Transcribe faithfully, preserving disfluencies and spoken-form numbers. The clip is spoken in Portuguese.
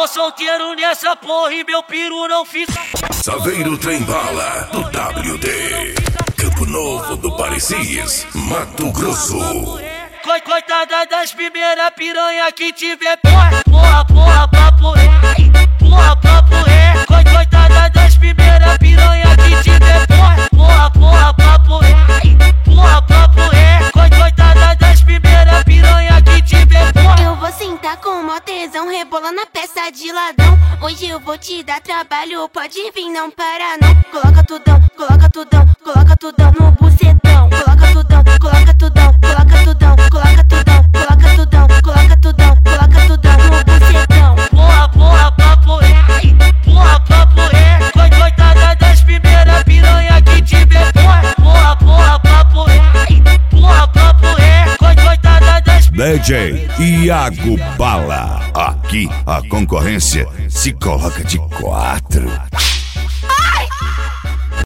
solteiro nessa porra e meu piru não fica. Saveiro Trem Bala do W D, Campo Novo do Parecis, Mato Grosso. Co coitada das primeiras piranha que tiver porra, porra, porra, papo é, porra, papo é. Co coitada das primeiras piranha que tiver porra, porra, porra, papo é, porra, papo é. Co coitada das primeiras piranha que tiver porra. Eu vou sentar com mó tesão, rebola na peça de ladrão. Hoje eu vou te dar trabalho, pode vir, não para não. Coloca tudão, coloca tudão, coloca tudão no bucetão. Coloca tudão, coloca tudão, coloca tudão, coloca tudão, coloca tudão, coloca tudão, coloca tudão no bucetão. Porra, porra, papo é, porra, papo é. Co coitada das primeiras piranha que tiver porra, porra, porra, papo é, porra, papo é. Co coitada das D J Iago Bala. Aqui a concorrência se coloca de quatro.